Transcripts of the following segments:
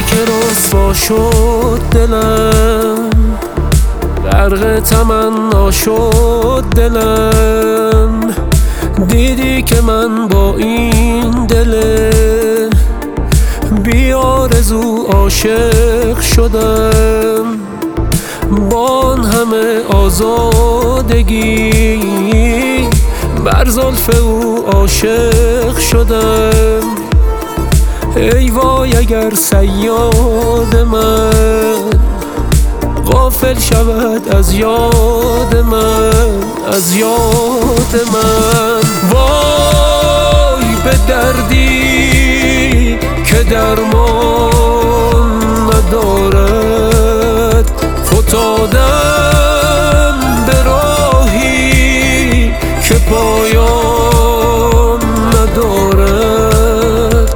که رسوا شد دلم، غرق تمنا شد دلم. دیدی که من با این دل بی آرزو عاشق شدم. با آن همه آزادگی بر زلف او عاشق شدم. ای وای اگر صیاد من غافل شود از یاد من، از یاد من. وای به دردی که درمان ندارد، فتادم به راهی که پایان ندارد.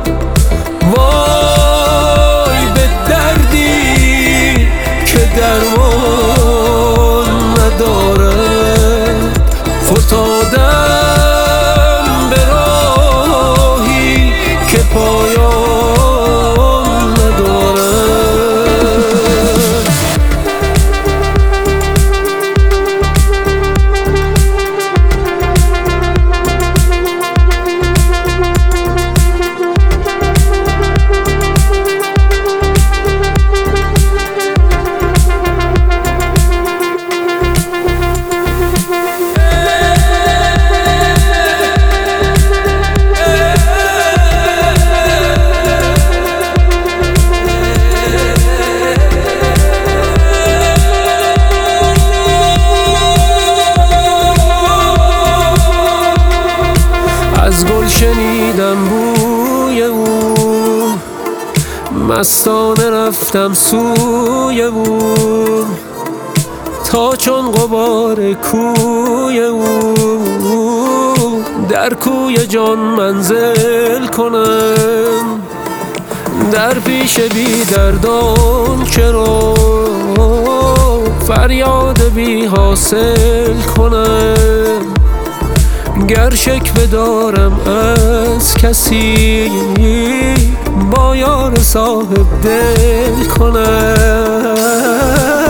وای به دردی که درمان ندارد، فتادم به راهی که پایان ندارد. از گل شنیدم بوی او، مستانه رفتم سوی او، تا چون غبار کوی او در کوی جان منزل کنم. در پیش بی دردان چرا فریاد بی حاصل کنم. گر شکوه دارم از کسی با یار صاحب دل کنم.